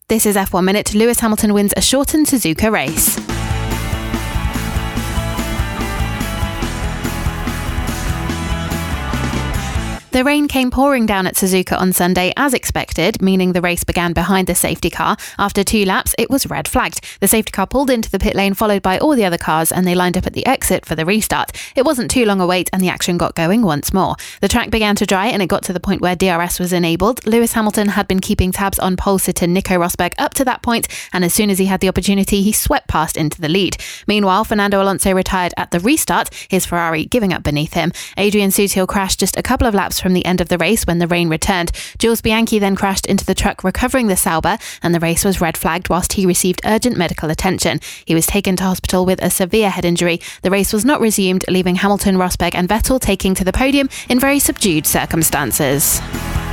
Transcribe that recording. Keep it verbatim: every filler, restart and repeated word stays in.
This is F one Minute. Lewis Hamilton wins a shortened Suzuka race. The rain came pouring down at Suzuka on Sunday as expected, meaning the race began behind the safety car. After two laps, it was red flagged. The safety car pulled into the pit lane, followed by all the other cars, and they lined up at the exit for the restart. It wasn't too long a wait, and the action got going once more. The track began to dry, and it got to the point where D R S was enabled. Lewis Hamilton had been keeping tabs on pole sitter Nico Rosberg up to that point, and as soon as he had the opportunity, he swept past into the lead. Meanwhile, Fernando Alonso retired at the restart, his Ferrari giving up beneath him. Adrian Sutil crashed just a couple of laps from the end of the race when the rain returned. Jules Bianchi then crashed into the truck recovering the Sauber, and the race was red flagged whilst he received urgent medical attention. He was taken to hospital with a severe head injury. The race was not resumed, leaving Hamilton, Rosberg and Vettel taking to the podium in very subdued circumstances.